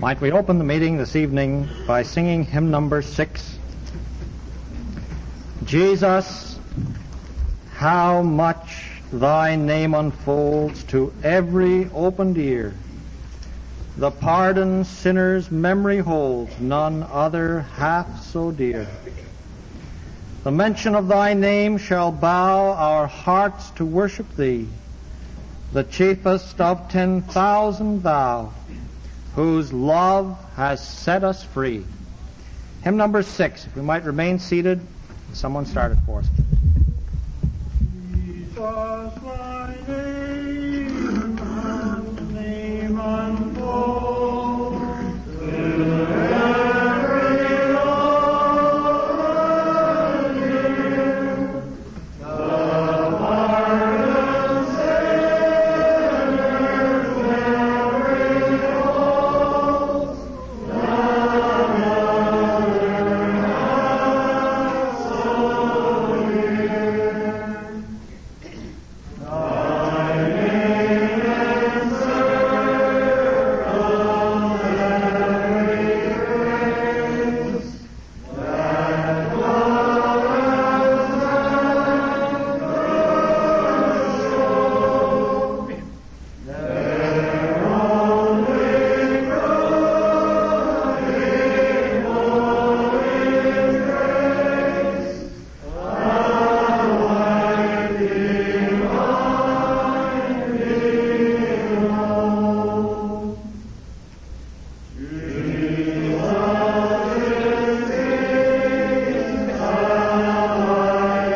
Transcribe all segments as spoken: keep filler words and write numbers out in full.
Might we open the meeting this evening by singing hymn number six? Jesus, how much thy name unfolds to every opened ear. The pardon sinners' memory holds, none other half so dear. The mention of thy name shall bow our hearts to worship thee, the chiefest of ten thousand thou, whose love has set us free. Hymn number six, if we might remain seated. Someone started for us. Jesus, thy name, name unfolds to every open ear. The pardon sinners memory holds, none other half so dear. Thy name encircles every grace that glorious and good show. Their only crying hope is grace, alike divine below. Jesus is King, alike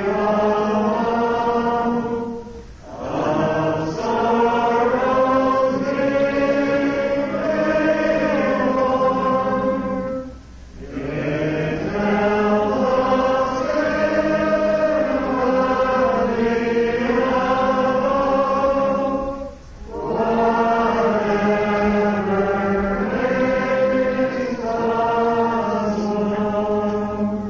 all. Of sorrows deep made whole. It tells us sympathy above, whatever makes us known.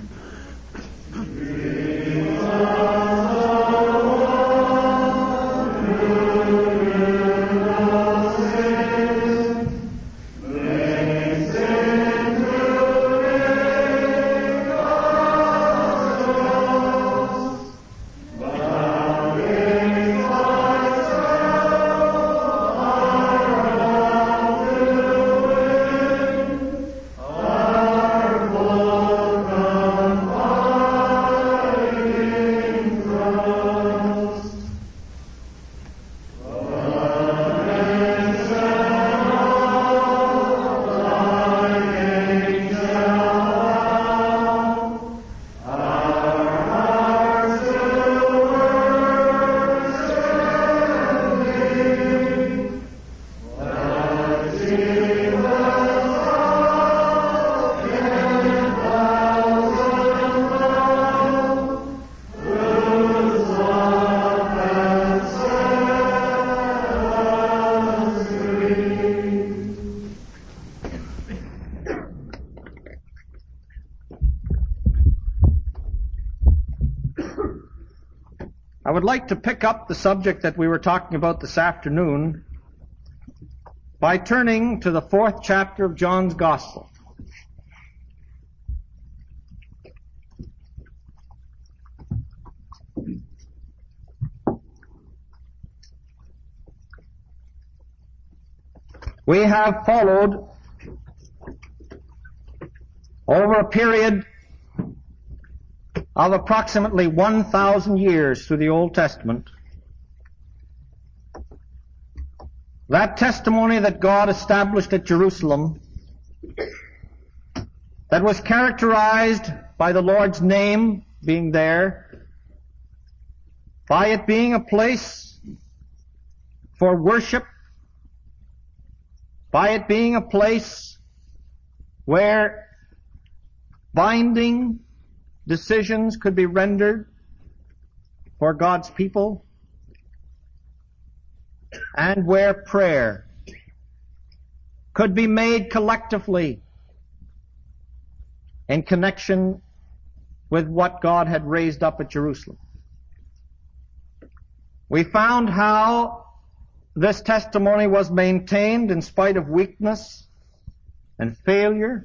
I would like to pick up the subject that we were talking about this afternoon by turning to the fourth chapter of John's Gospel. We have followed over a period of approximately one thousand years through the Old Testament that testimony that God established at Jerusalem that was characterized by the Lord's name being there, by it being a place for worship, by it being a place where binding decisions could be rendered for God's people, and where prayer could be made collectively in connection with what God had raised up at Jerusalem. We found how this testimony was maintained in spite of weakness and failure,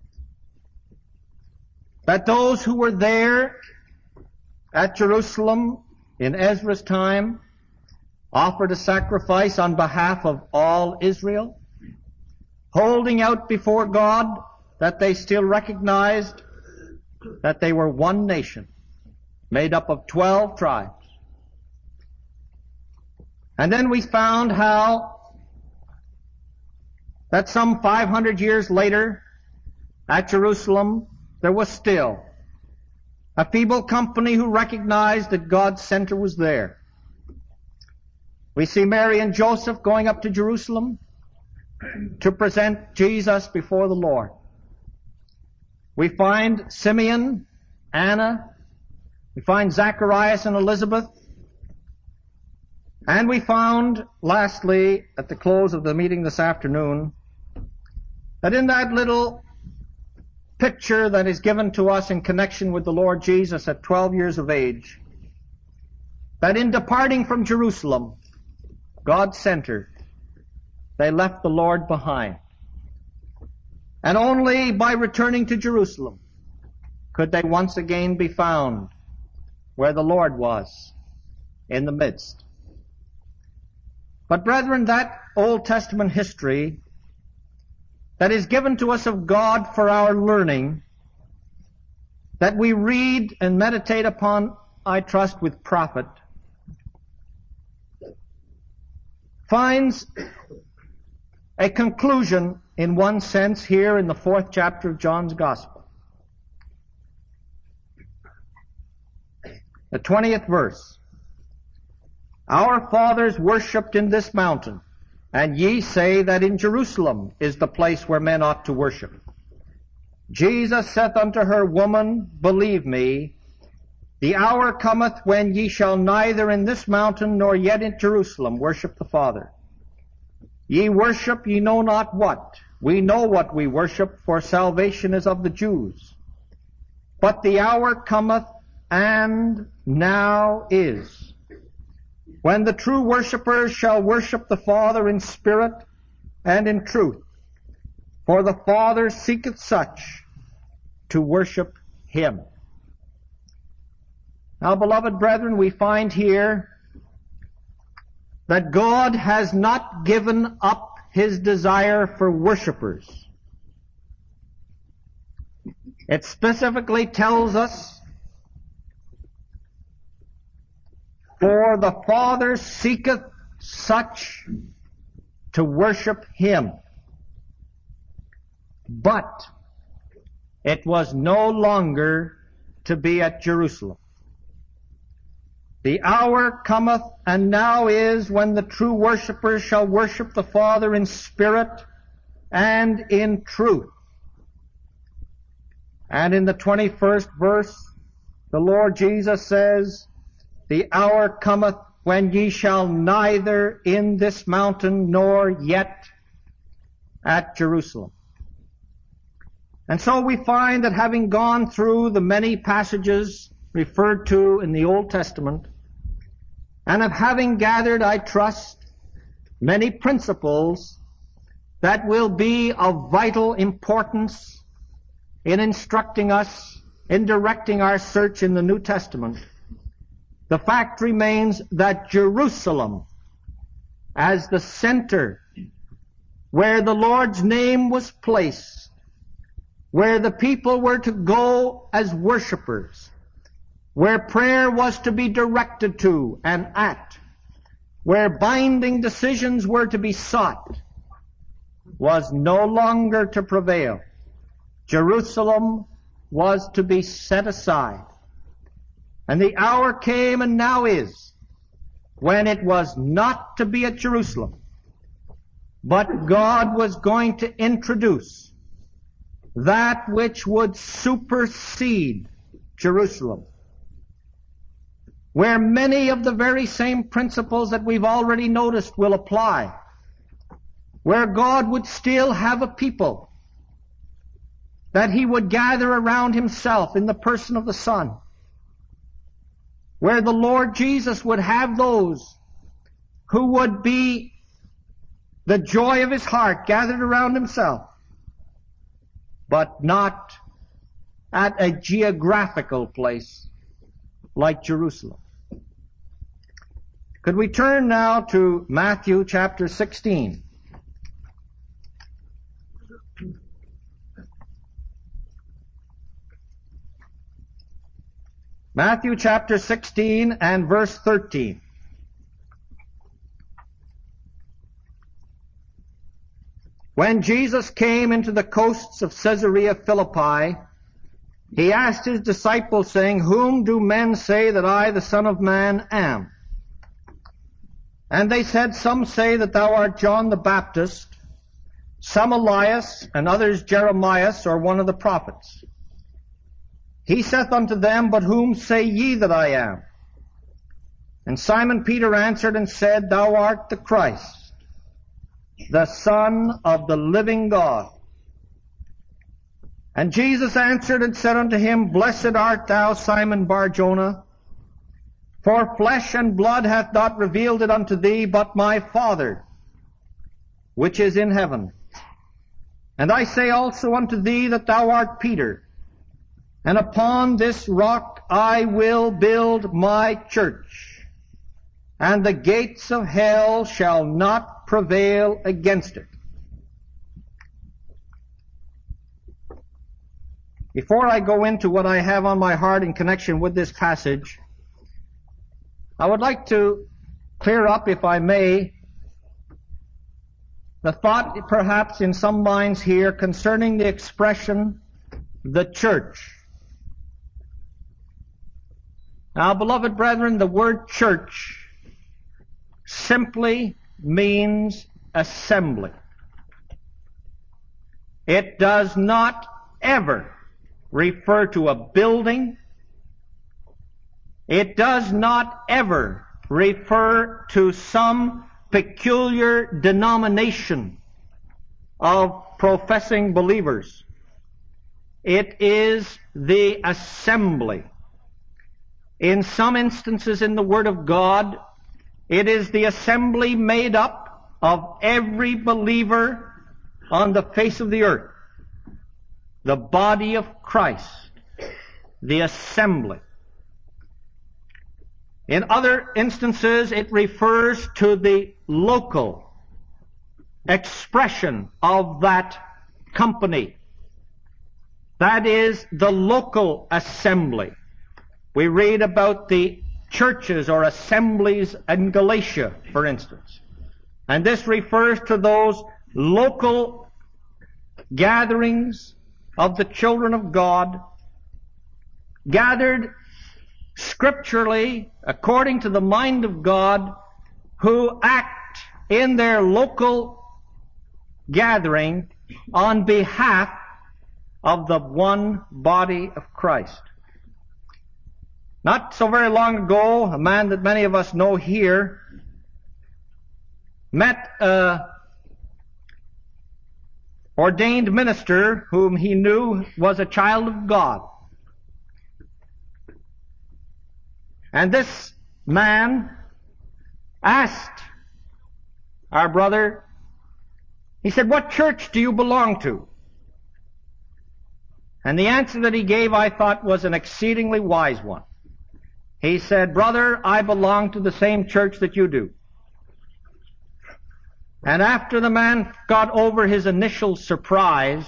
that those who were there at Jerusalem in Ezra's time offered a sacrifice on behalf of all Israel, holding out before God that they still recognized that they were one nation made up of twelve tribes. And then we found how that some five hundred years later at Jerusalem there was still a feeble company who recognized that God's center was there. We see Mary and Joseph going up to Jerusalem to present Jesus before the Lord. We find Simeon, Anna, we find Zacharias and Elizabeth, and we found, lastly, at the close of the meeting this afternoon, that in that little picture that is given to us in connection with the Lord Jesus at twelve years of age, that in departing from Jerusalem, God's center, they left the Lord behind. And only by returning to Jerusalem could they once again be found where the Lord was, in the midst. But brethren, that Old Testament history that is given to us of God for our learning, that we read and meditate upon, I trust, with profit, finds a conclusion in one sense here in the fourth chapter of John's Gospel. The twentieth verse. Our fathers worshipped in this mountain, and ye say that in Jerusalem is the place where men ought to worship. Jesus saith unto her, Woman, believe me, the hour cometh when ye shall neither in this mountain nor yet in Jerusalem worship the Father. Ye worship ye know not what. We know what we worship, for salvation is of the Jews. But the hour cometh, and now is, when the true worshippers shall worship the Father in spirit and in truth. For the Father seeketh such to worship Him. Now, beloved brethren, we find here that God has not given up His desire for worshipers. It specifically tells us, for the Father seeketh such to worship Him. But it was no longer to be at Jerusalem. The hour cometh, and now is, when the true worshippers shall worship the Father in spirit and in truth. And in the twenty-first verse, the Lord Jesus says, The hour cometh when ye shall neither in this mountain nor yet at Jerusalem. And so we find that having gone through the many passages referred to in the Old Testament, and of having gathered, I trust, many principles that will be of vital importance in instructing us, in directing our search in the New Testament, the fact remains that Jerusalem, as the center where the Lord's name was placed, where the people were to go as worshipers, where prayer was to be directed to and at, where binding decisions were to be sought, was no longer to prevail. Jerusalem was to be set aside. And the hour came, and now is, when it was not to be at Jerusalem, but God was going to introduce that which would supersede Jerusalem, where many of the very same principles that we've already noticed will apply, where God would still have a people that He would gather around Himself in the person of the Son, where the Lord Jesus would have those who would be the joy of His heart gathered around Himself, but not at a geographical place like Jerusalem. Could we turn now to Matthew chapter sixteen? Matthew chapter sixteen and verse thirteen. When Jesus came into the coasts of Caesarea Philippi, he asked his disciples, saying, Whom do men say that I, the Son of Man, am? And they said, Some say that thou art John the Baptist, some Elias, and others Jeremias, or one of the prophets. He saith unto them, But whom say ye that I am? And Simon Peter answered and said, Thou art the Christ, the Son of the living God. And Jesus answered and said unto him, Blessed art thou, Simon Bar-Jonah, for flesh and blood hath not revealed it unto thee, but my Father, which is in heaven. And I say also unto thee that thou art Peter, and upon this rock I will build my church, and the gates of hell shall not prevail against it. Before I go into what I have on my heart in connection with this passage, I would like to clear up, if I may, the thought perhaps in some minds here concerning the expression, the church. Now, beloved brethren, the word church simply means assembly. It does not ever refer to a building. It does not ever refer to some peculiar denomination of professing believers. It is the assembly. In some instances in the Word of God, it is the assembly made up of every believer on the face of the earth. The body of Christ, the assembly. In other instances, it refers to the local expression of that company. That is the local assembly. We read about the churches or assemblies in Galatia, for instance. And this refers to those local gatherings of the children of God, gathered scripturally according to the mind of God, who act in their local gathering on behalf of the one body of Christ. Not so very long ago, a man that many of us know here met a ordained minister whom he knew was a child of God. And this man asked our brother, he said, What church do you belong to? And the answer that he gave, I thought, was an exceedingly wise one. He said, Brother, I belong to the same church that you do. And after the man got over his initial surprise,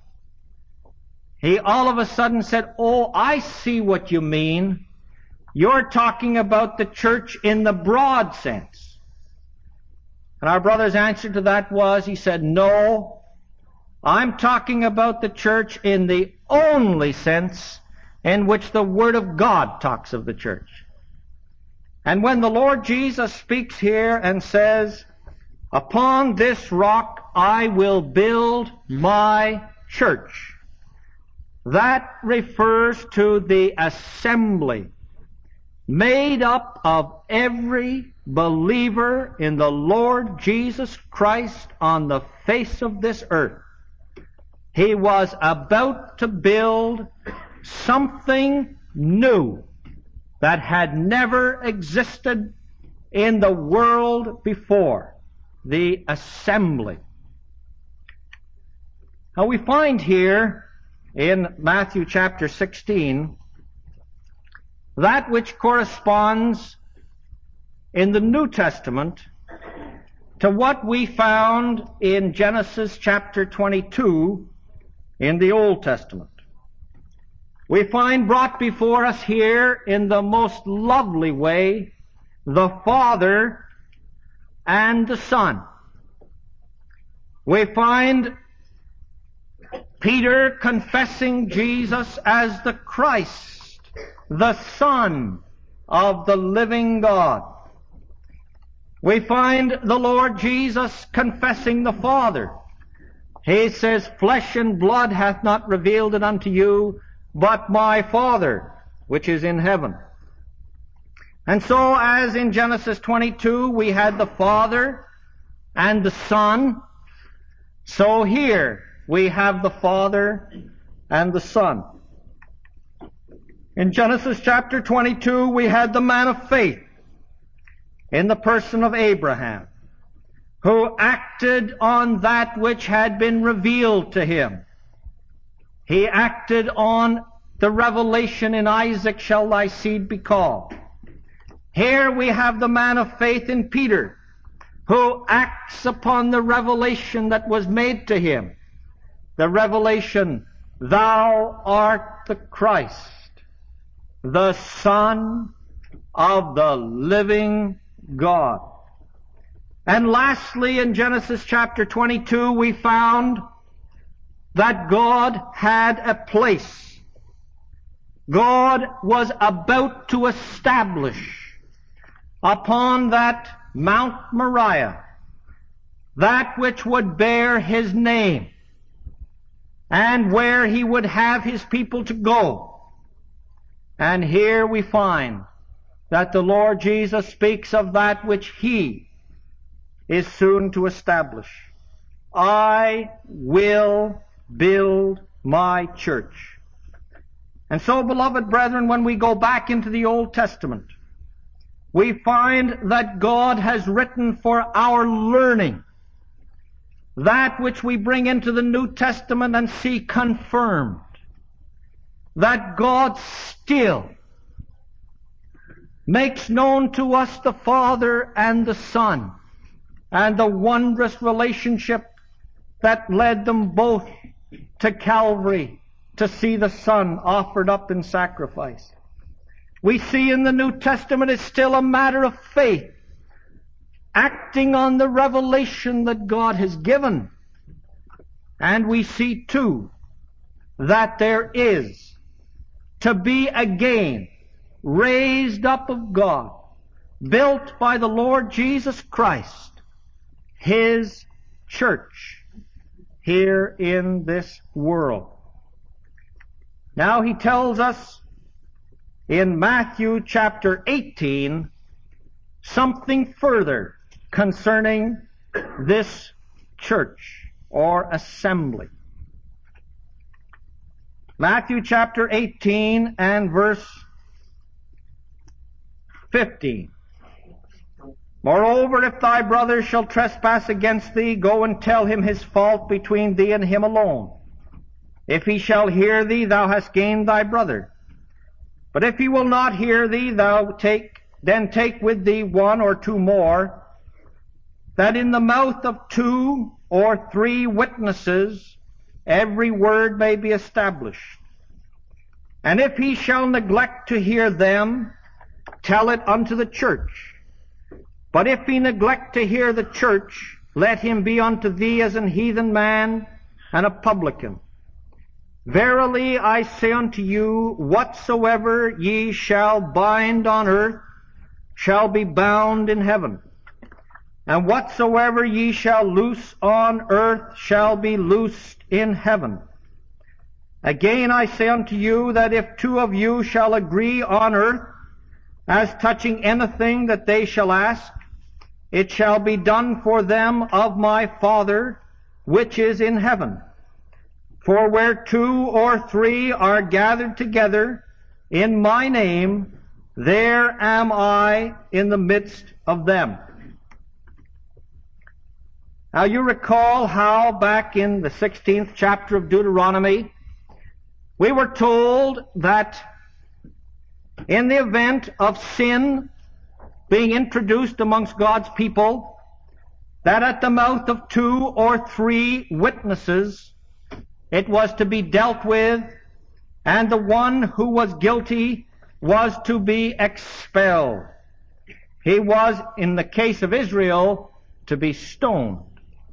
he all of a sudden said, Oh, I see what you mean. You're talking about the church in the broad sense. And our brother's answer to that was, he said, No, I'm talking about the church in the only sense in which the Word of God talks of the church. And when the Lord Jesus speaks here and says, Upon this rock I will build my church, that refers to the assembly made up of every believer in the Lord Jesus Christ on the face of this earth. He was about to build something new that had never existed in the world before. The assembly. Now we find here in Matthew chapter sixteen, that which corresponds in the New Testament to what we found in Genesis chapter twenty-two in the Old Testament. We find brought before us here in the most lovely way the Father and the Son. We find Peter confessing Jesus as the Christ, the Son of the living God. We find the Lord Jesus confessing the Father. He says, "Flesh and blood hath not revealed it unto you, but my Father, which is in heaven." And so, as in Genesis twenty-two we had the Father and the Son, so here we have the Father and the Son. In Genesis chapter twenty-two we had the man of faith in the person of Abraham, who acted on that which had been revealed to him. He acted on the revelation, "In Isaac shall thy seed be called." Here we have the man of faith in Peter, who acts upon the revelation that was made to him. The revelation, "Thou art the Christ, the Son of the living God." And lastly, in Genesis chapter twenty-two, we found that God had a place. God was about to establish upon that Mount Moriah that which would bear his name, and where he would have his people to go. And here we find that the Lord Jesus speaks of that which he is soon to establish. "I will build my church." And so, beloved brethren, when we go back into the Old Testament, we find that God has written for our learning that which we bring into the New Testament and see confirmed. That God still makes known to us the Father and the Son, and the wondrous relationship that led them both to Calvary to see the Son offered up in sacrifice. We see in the New Testament it's still a matter of faith, acting on the revelation that God has given. And we see too that there is to be again raised up of God, built by the Lord Jesus Christ, His church here in this world. Now he tells us in Matthew chapter eighteen something further concerning this church or assembly. Matthew chapter eighteen and verse fifteen. "Moreover, if thy brother shall trespass against thee, go and tell him his fault between thee and him alone. If he shall hear thee, thou hast gained thy brother. But if he will not hear thee, thou take, then take with thee one or two more, that in the mouth of two or three witnesses every word may be established. And if he shall neglect to hear them, tell it unto the church. But if he neglect to hear the church, let him be unto thee as an heathen man and a publican. Verily I say unto you, whatsoever ye shall bind on earth shall be bound in heaven, and whatsoever ye shall loose on earth shall be loosed in heaven. Again I say unto you, that if two of you shall agree on earth as touching anything that they shall ask, it shall be done for them of my Father which is in heaven. For where two or three are gathered together in my name, there am I in the midst of them." Now you recall how back in the sixteenth chapter of Deuteronomy, We were told that in the event of sin being introduced amongst God's people, that at the mouth of two or three witnesses it was to be dealt with, and the one who was guilty was to be expelled. He was, in the case of Israel, to be stoned.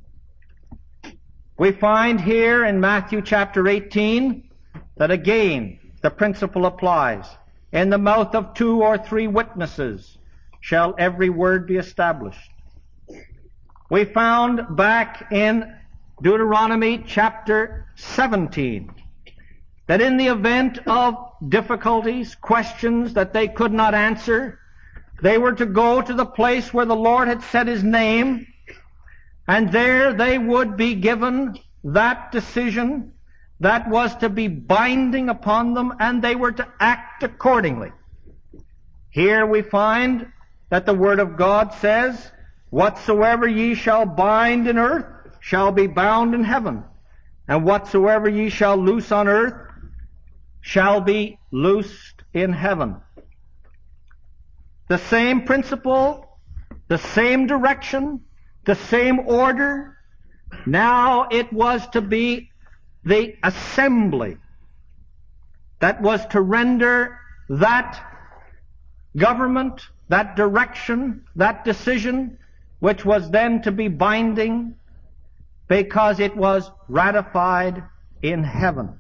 We find here in Matthew chapter eighteen that again the principle applies. In the mouth of two or three witnesses shall every word be established. We found back in Deuteronomy chapter seventeen that in the event of difficulties, questions that they could not answer, they were to go to the place where the Lord had set His name, and there they would be given that decision that was to be binding upon them, and they were to act accordingly. Here we find that the Word of God says, "Whatsoever ye shall bind in earth shall be bound in heaven, and whatsoever ye shall loose on earth shall be loosed in heaven." The same principle, the same direction, the same order. Now it was to be the assembly that was to render that government, that direction, that decision, which was then to be binding because it was ratified in heaven.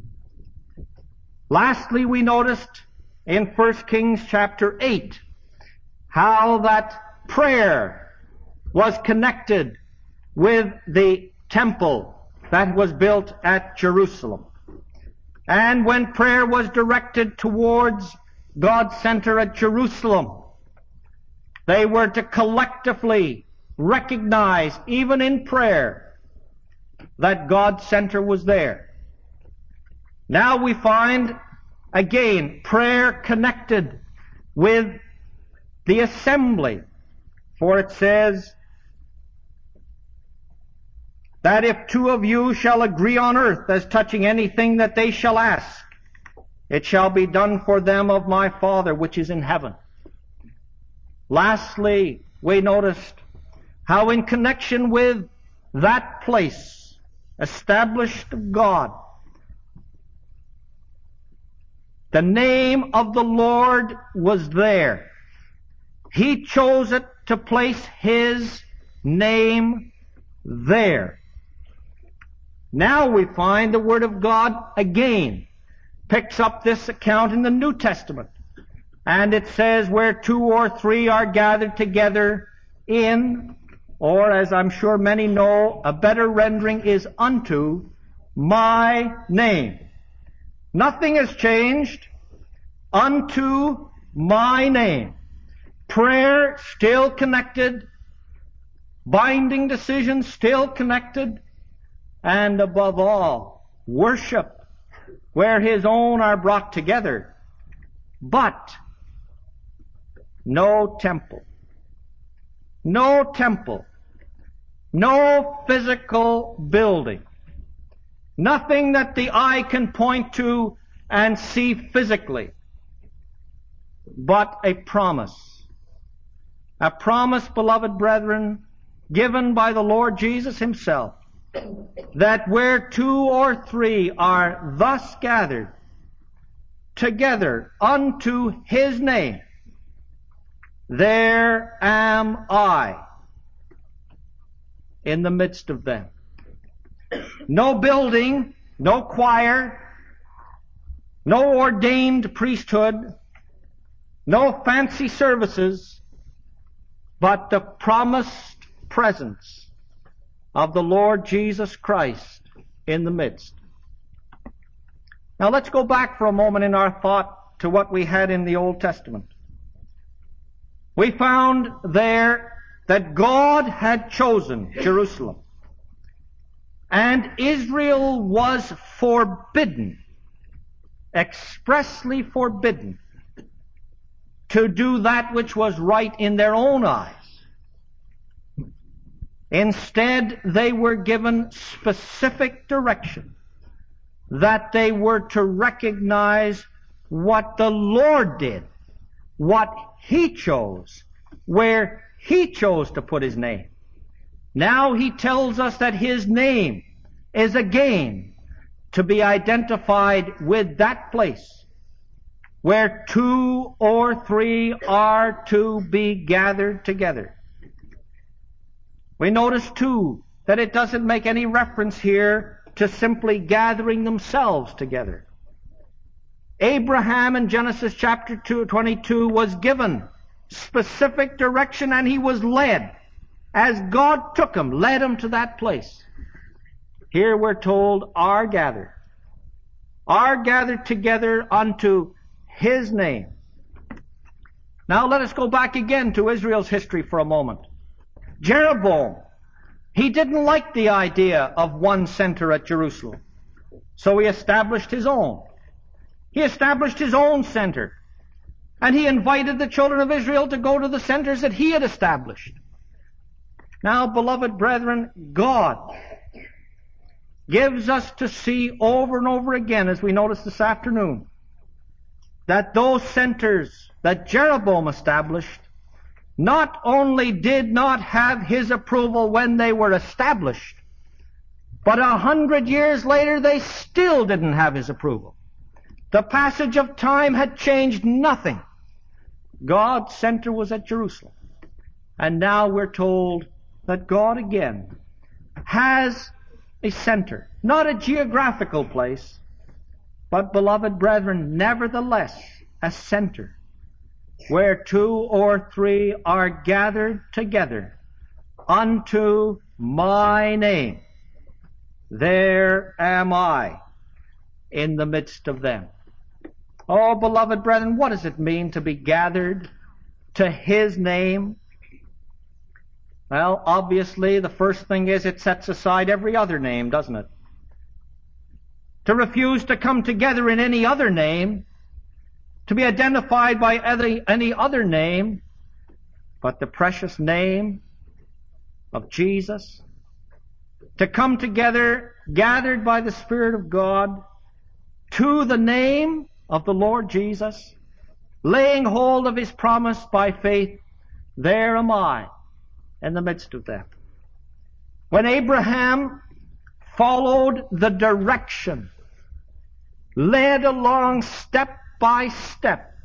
Lastly, we noticed in First Kings chapter eight how that prayer was connected with the temple that was built at Jerusalem. And when prayer was directed towards God's center at Jerusalem, they were to collectively recognize, even in prayer, that God's center was there. Now we find, again, prayer connected with the assembly. For it says that if two of you shall agree on earth as touching anything that they shall ask, it shall be done for them of my Father which is in heaven. Lastly, we noticed how in connection with that place established of God, the name of the Lord was there. He chose it to place His name there. Now we find the Word of God again picks up this account in the New Testament. And it says, where two or three are gathered together in, or as I'm sure many know, a better rendering is unto my name. Nothing has changed. Unto my name. Prayer still connected. Binding decisions still connected. And above all, worship, where His own are brought together. But no temple. No temple. No physical building. Nothing that the eye can point to and see physically. But a promise. A promise, beloved brethren, given by the Lord Jesus Himself, that where two or three are thus gathered together unto His name, there am I in the midst of them. No building, no choir, no ordained priesthood, no fancy services, but the promised presence of the Lord Jesus Christ in the midst. Now let's go back for a moment in our thought to what we had in the Old Testament. We found there that God had chosen Jerusalem, and Israel was forbidden, expressly forbidden, to do that which was right in their own eyes. Instead, they were given specific direction that they were to recognize what the Lord did, what He chose, where He chose to put His name. Now He tells us that His name is again to be identified with that place where two or three are to be gathered together. We notice too that it doesn't make any reference here to simply gathering themselves together. Abraham in Genesis chapter two, twenty-two was given specific direction, and he was led as God took him, led him to that place. Here we're told, are gathered. Are gathered together unto His name. Now let us go back again to Israel's history for a moment. Jeroboam, he didn't like the idea of one center at Jerusalem, so he established his own. He established his own center, and he invited the children of Israel to go to the centers that he had established. Now, beloved brethren, God gives us to see over and over again, as we noticed this afternoon, that those centers that Jeroboam established not only did not have His approval when they were established, but a hundred years later they still didn't have His approval. The passage of time had changed nothing. God's center was at Jerusalem. And now we're told that God again has a center, not a geographical place, but, beloved brethren, nevertheless a center where two or three are gathered together unto my name. There am I in the midst of them. Oh, beloved brethren, what does it mean to be gathered to His name? Well, obviously, the first thing is it sets aside every other name, doesn't it? To refuse to come together in any other name, to be identified by any, any other name, but the precious name of Jesus, to come together, gathered by the Spirit of God, to the name of the Lord Jesus, laying hold of His promise by faith, there am I in the midst of them. When Abraham followed the direction, led along step by step,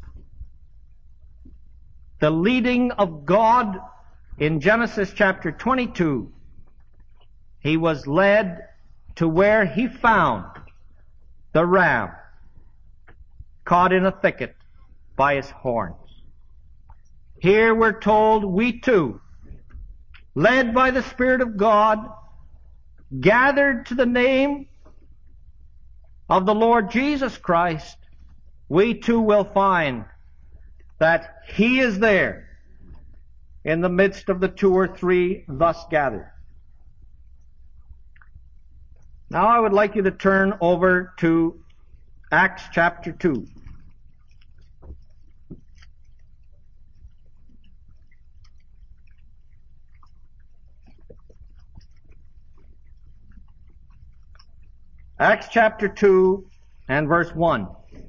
the leading of God in Genesis chapter twenty-two, he was led to where he found the ram caught in a thicket by his horns. Here we're told we too, led by the Spirit of God, gathered to the name of the Lord Jesus Christ, we too will find that He is there in the midst of the two or three thus gathered. Now I would like you to turn over to Acts chapter two. Acts chapter two and verse one.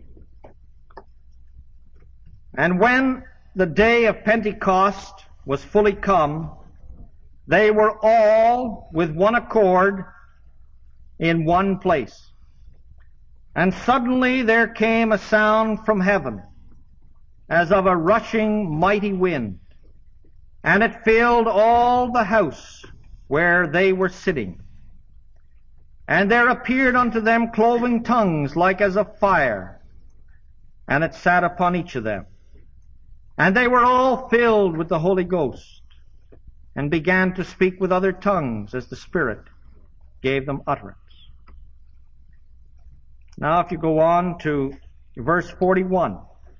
And when the day of Pentecost was fully come, they were all with one accord in one place. And suddenly there came a sound from heaven, as of a rushing mighty wind, and it filled all the house where they were sitting. And there appeared unto them cloven tongues like as of fire, and it sat upon each of them. And they were all filled with the Holy Ghost, and began to speak with other tongues as the Spirit gave them utterance. Now if you go on to verse forty-one.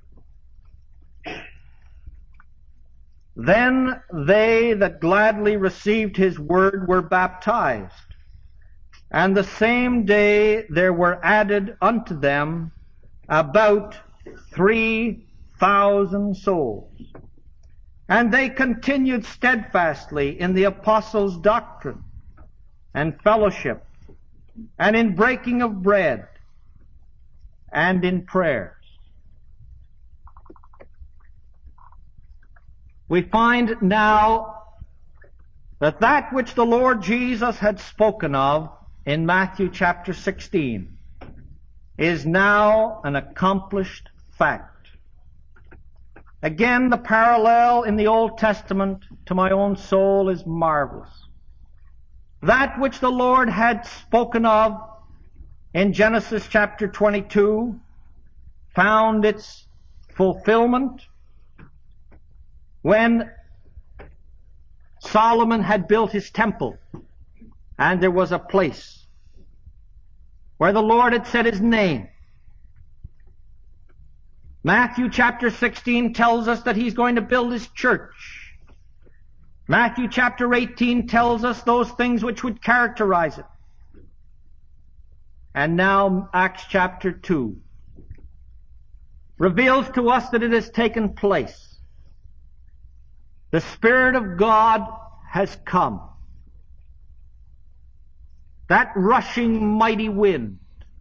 Then they that gladly received His word were baptized. And the same day there were added unto them about three thousand souls. And they continued steadfastly in the apostles' doctrine and fellowship, and in breaking of bread, and in prayers. We find now that that which the Lord Jesus had spoken of in Matthew chapter sixteen is now an accomplished fact. Again, the parallel in the Old Testament to my own soul is marvelous. That which the Lord had spoken of in Genesis chapter twenty-two found its fulfillment when Solomon had built his temple, and there was a place where the Lord had set his name. Matthew chapter sixteen tells us that he's going to build his church. Matthew chapter eighteen tells us those things which would characterize it. And now Acts chapter two reveals to us that it has taken place. The Spirit of God has come. That rushing mighty wind,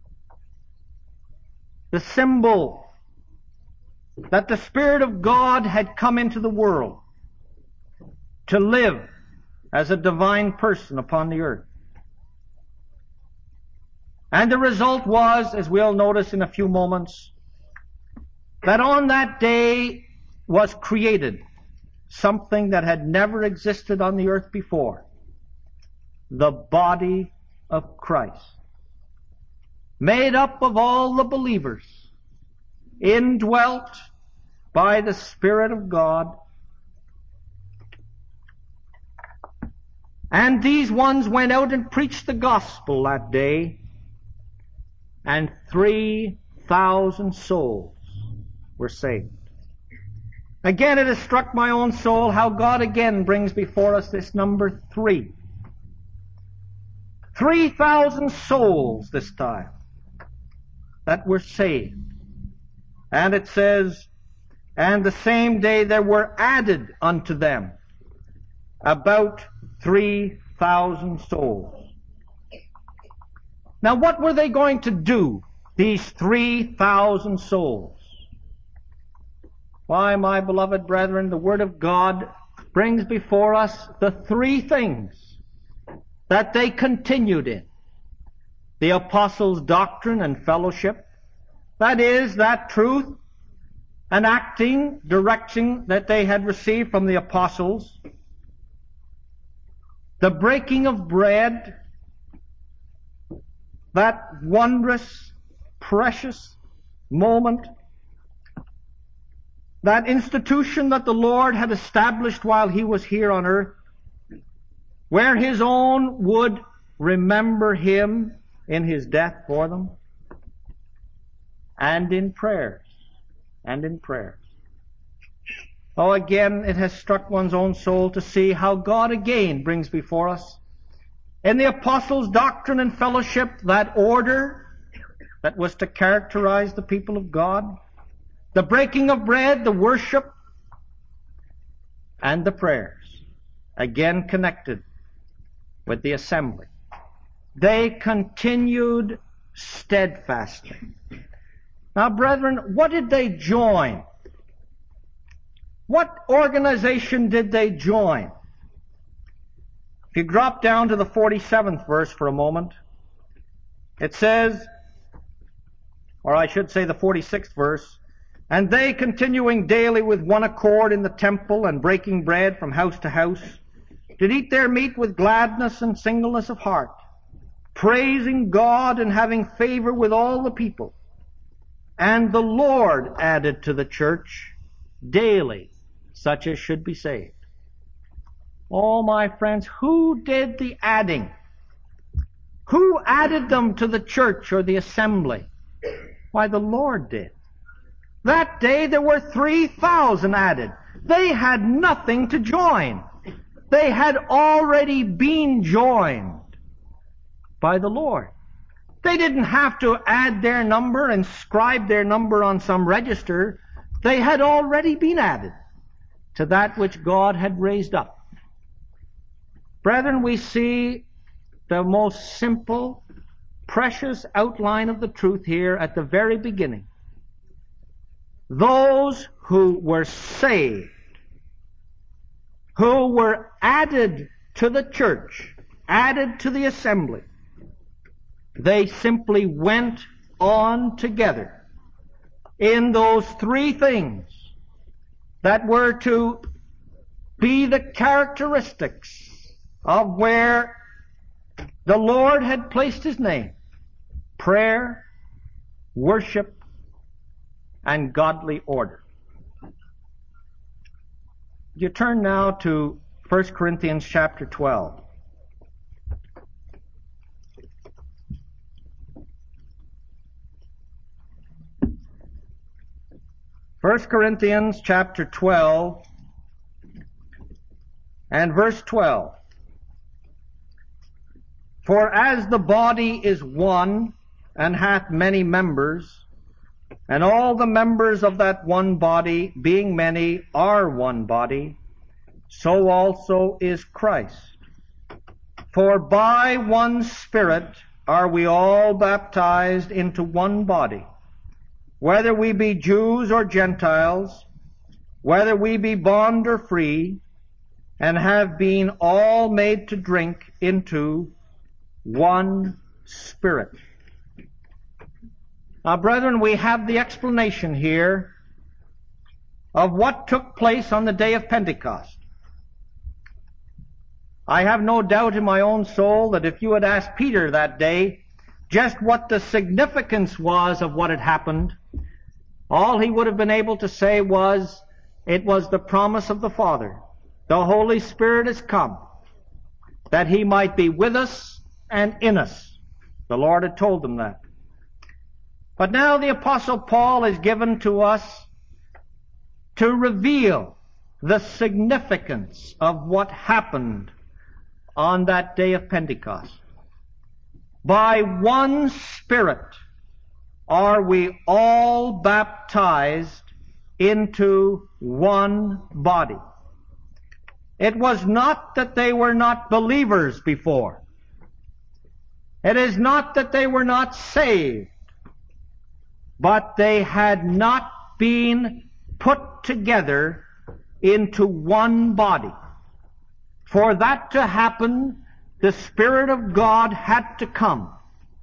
the symbol that the Spirit of God had come into the world to live as a divine person upon the earth. And the result was, as we'll notice in a few moments, that on that day was created something that had never existed on the earth before. The body of Christ. Made up of all the believers, indwelt by the Spirit of God. And these ones went out and preached the gospel that day, and three thousand souls were saved. Again, it has struck my own soul how God again brings before us this number three. Three thousand souls this time that were saved. And it says, and the same day there were added unto them about three thousand souls. Now what were they going to do, these three thousand souls? Why, my beloved brethren, the Word of God brings before us the three things that they continued in. The apostles' doctrine and fellowship, that is, that truth and acting, direction that they had received from the apostles. The breaking of bread, that wondrous, precious moment, that institution that the Lord had established while He was here on earth, where His own would remember Him in His death for them, and in prayers, and in prayers. Oh, again, it has struck one's own soul to see how God again brings before us, in the apostles' doctrine and fellowship, that order that was to characterize the people of God, the breaking of bread, the worship, and the prayers, again connected with the assembly. They continued steadfastly. Now, brethren, what did they join? What organization did they join? If you drop down to the forty-seventh verse for a moment, it says, or I should say the forty-sixth verse, and they, continuing daily with one accord in the temple and breaking bread from house to house, did eat their meat with gladness and singleness of heart, praising God and having favor with all the people. And the Lord added to the church daily such as should be saved. Oh, my friends, who did the adding? Who added them to the church or the assembly? Why, the Lord did. That day there were three thousand added. They had nothing to join. They had already been joined by the Lord. They didn't have to add their number and scribe their number on some register. They had already been added to that which God had raised up. Brethren, we see the most simple precious outline of the truth here at the very beginning. Those who were saved, who were added to the church, added to the assembly, they simply went on together in those three things that were to be the characteristics of where the Lord had placed His name: prayer, worship, and godly order. You turn now to First Corinthians chapter twelve. First Corinthians chapter twelve and verse twelve. For as the body is one, and hath many members, and all the members of that one body, being many, are one body, so also is Christ. For by one Spirit are we all baptized into one body, whether we be Jews or Gentiles, whether we be bond or free, and have been all made to drink into one Spirit. Now, brethren, we have the explanation here of what took place on the day of Pentecost. I have no doubt in my own soul that if you had asked Peter that day just what the significance was of what had happened, all he would have been able to say was, it was the promise of the Father. The Holy Spirit has come, that He might be with us and in us. The Lord had told them that. But now the Apostle Paul is given to us to reveal the significance of what happened on that day of Pentecost. By one Spirit are we all baptized into one body. It was not that they were not believers before. It is not that they were not saved, but they had not been put together into one body. For that to happen, the Spirit of God had to come,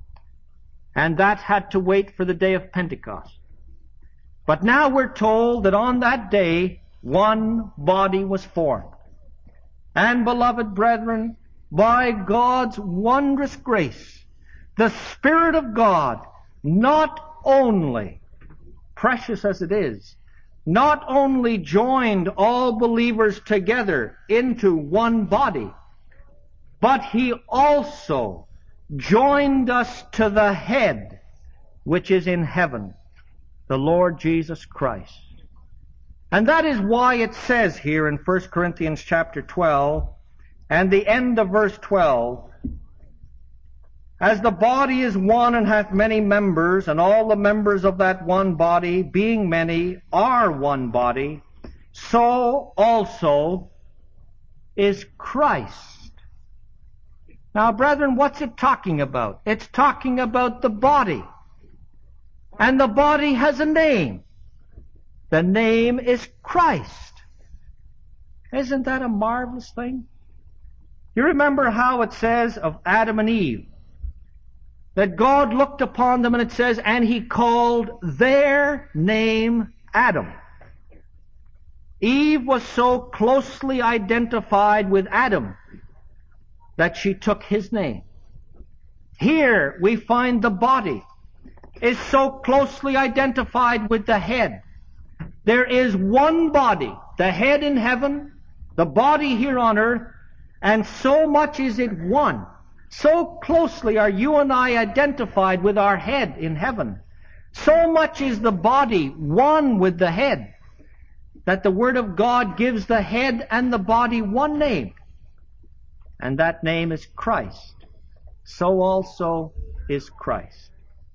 and that had to wait for the day of Pentecost. But now we're told that on that day, one body was formed. And, beloved brethren, by God's wondrous grace, the Spirit of God not only, precious as it is, not only joined all believers together into one body, but He also joined us to the head, which is in heaven, the Lord Jesus Christ. And that is why it says here in First Corinthians chapter twelve, and the end of verse twelve, as the body is one and hath many members, and all the members of that one body, being many, are one body, so also is Christ. Now, brethren, what's it talking about? It's talking about the body. And the body has a name. The name is Christ. Isn't that a marvelous thing? You remember how it says of Adam and Eve, that God looked upon them and it says, and He called their name Adam. Eve was so closely identified with Adam that she took his name. Here we find the body is so closely identified with the head. There is one body, the head in heaven, the body here on earth, and so much is it one. So closely are you and I identified with our head in heaven. So much is the body one with the head that the Word of God gives the head and the body one name. And that name is Christ. So also is Christ.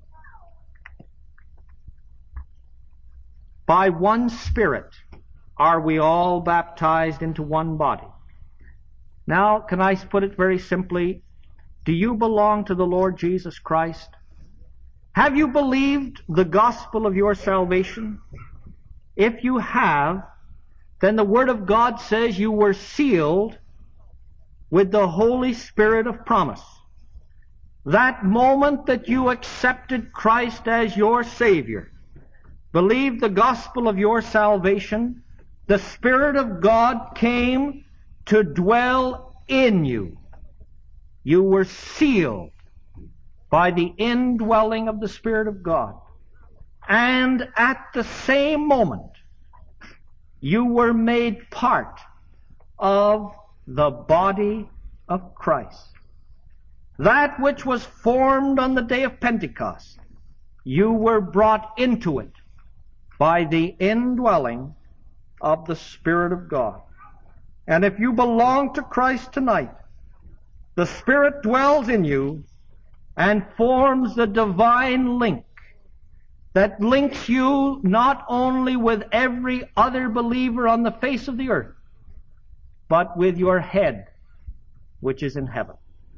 By one Spirit are we all baptized into one body. Now, can I put it very simply? Do you belong to the Lord Jesus Christ? Have you believed the gospel of your salvation? If you have, then the Word of God says you were sealed with the Holy Spirit of promise. That moment that you accepted Christ as your Savior, believed the gospel of your salvation, the Spirit of God came to dwell in you. You were sealed by the indwelling of the Spirit of God. And at the same moment, you were made part of the body of Christ. That which was formed on the day of Pentecost, you were brought into it by the indwelling of the Spirit of God. And if you belong to Christ tonight, the Spirit dwells in you and forms the divine link that links you not only with every other believer on the face of the earth, but with your head, which is in heaven.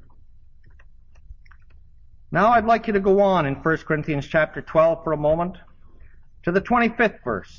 Now I'd like you to go on in First Corinthians chapter twelve for a moment to the twenty-fifth verse.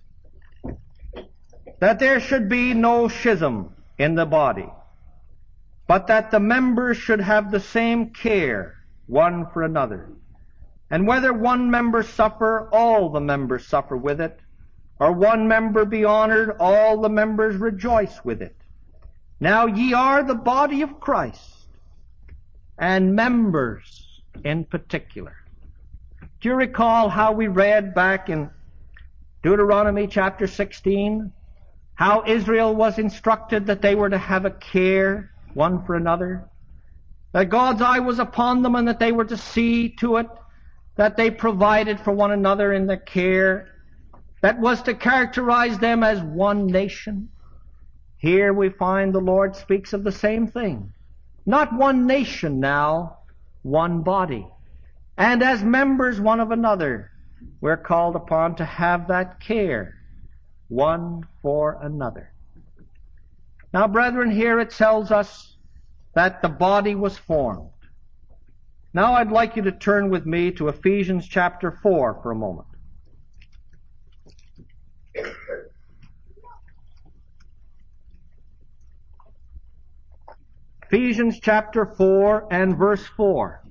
That there should be no schism in the body, but that the members should have the same care one for another. And whether one member suffer, all the members suffer with it, or one member be honored, all the members rejoice with it. Now ye are the body of Christ, and members in particular. Do you recall how we read back in Deuteronomy chapter sixteen, how Israel was instructed that they were to have a care one for another? That God's eye was upon them and that they were to see to it that they provided for one another in the care that was to characterize them as one nation. Here we find the Lord speaks of the same thing. Not one nation now, one body. And as members one of another, we're called upon to have that care one for another. Now, brethren, here it tells us that the body was formed. Now I'd like you to turn with me to Ephesians chapter four for a moment. Ephesians chapter four and verse four.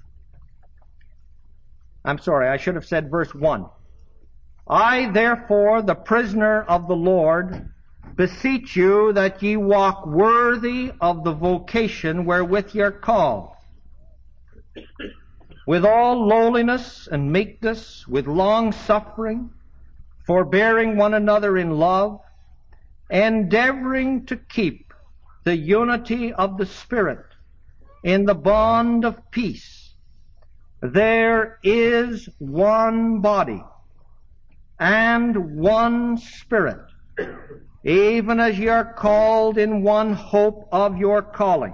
I'm sorry, I should have said verse one. I, therefore, the prisoner of the Lord, beseech you that ye walk worthy of the vocation wherewith ye are called, with all lowliness and meekness, with long suffering, forbearing one another in love, endeavoring to keep the unity of the Spirit in the bond of peace. There is one body and one Spirit, even as ye are called in one hope of your calling.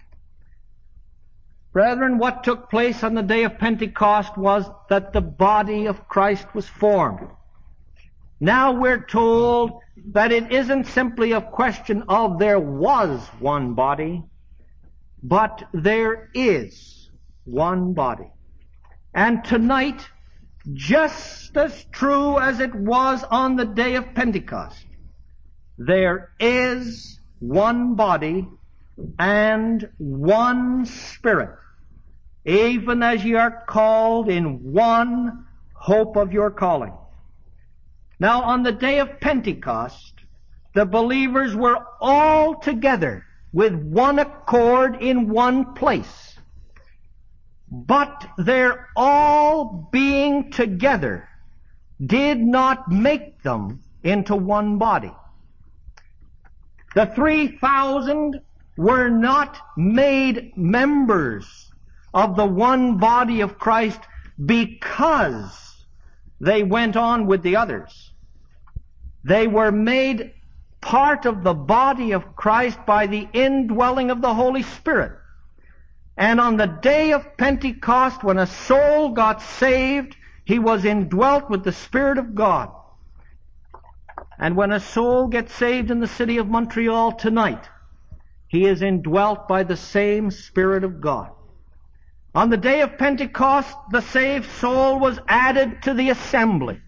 Brethren, what took place on the day of Pentecost was that the body of Christ was formed. Now we're told that it isn't simply a question of there was one body, but there is one body. And tonight, just as true as it was on the day of Pentecost, there is one body and one Spirit, even as ye are called in one hope of your calling. Now, on the day of Pentecost, the believers were all together with one accord in one place. But their all being together did not make them into one body. The three thousand were not made members of the one body of Christ because they went on with the others. They were made part of the body of Christ by the indwelling of the Holy Spirit. And on the day of Pentecost, when a soul got saved, he was indwelt with the Spirit of God. And when a soul gets saved in the city of Montreal tonight, he is indwelt by the same Spirit of God. On the day of Pentecost, the saved soul was added to the assembly.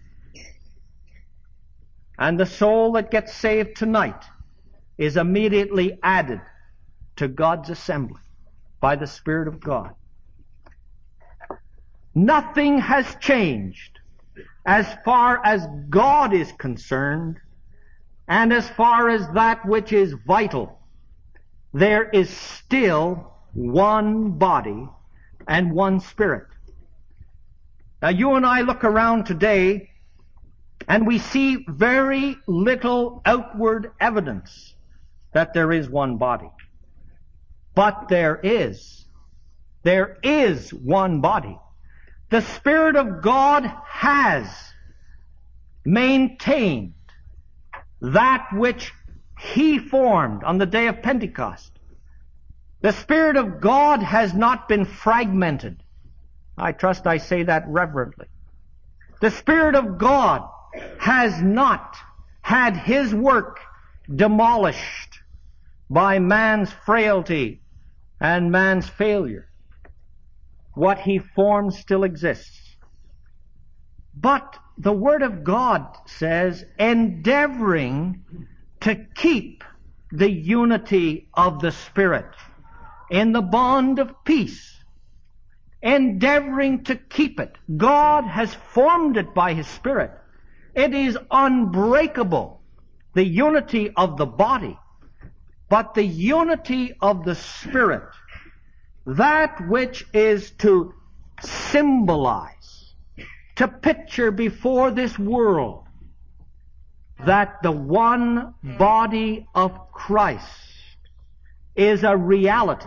And the soul that gets saved tonight is immediately added to God's assembly by the Spirit of God. Nothing has changed as far as God is concerned, and as far as that which is vital. There is still one body and one Spirit. Now you and I look around today and we see very little outward evidence that there is one body. But there is. There is one body. The Spirit of God has maintained that which He formed on the day of Pentecost. The Spirit of God has not been fragmented. I trust I say that reverently. The Spirit of God has not had His work demolished by man's frailty and man's failure. What He formed still exists. But the Word of God says, endeavoring to keep the unity of the Spirit in the bond of peace. Endeavoring to keep it. God has formed it by His Spirit. It is unbreakable, the unity of the body. But the unity of the Spirit, that which is to symbolize, to picture before this world, that the one body of Christ is a reality.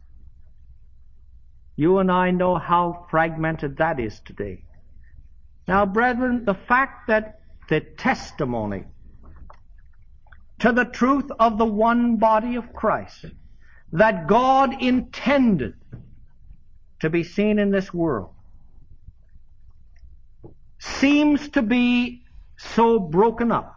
You and I know how fragmented that is today. Now, brethren, the fact that the testimony to the truth of the one body of Christ, that God intended to be seen in this world, seems to be so broken up,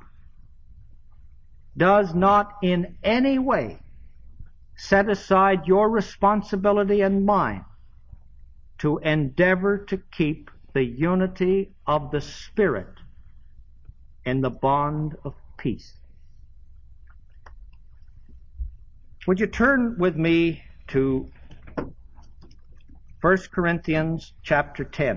does not in any way set aside your responsibility and mine to endeavor to keep the unity of the Spirit in the bond of peace. Would you turn with me to First Corinthians chapter ten.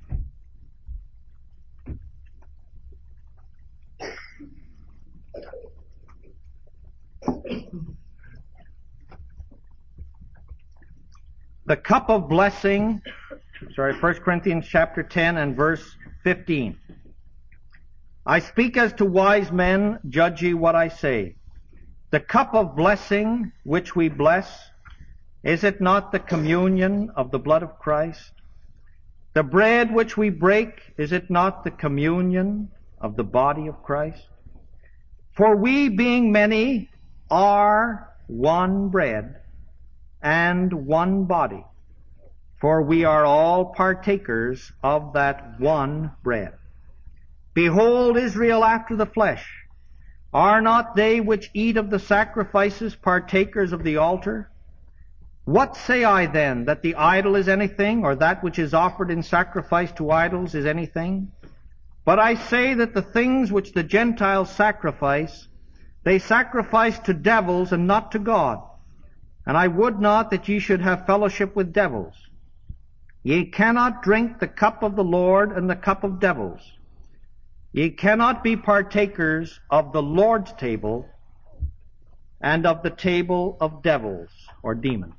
The cup of blessing, sorry, First Corinthians chapter ten and verse fifteen. I speak as to wise men, judge ye what I say. The cup of blessing which we bless, is it not the communion of the blood of Christ? The bread which we break, is it not the communion of the body of Christ? For we, being many, are one bread and one body, for we are all partakers of that one bread. Behold, Israel after the flesh, are not they which eat of the sacrifices partakers of the altar? What say I then, that the idol is anything, or that which is offered in sacrifice to idols is anything? But I say that the things which the Gentiles sacrifice, they sacrifice to devils and not to God. And I would not that ye should have fellowship with devils. Ye cannot drink the cup of the Lord and the cup of devils. Ye cannot be partakers of the Lord's table and of the table of devils or demons.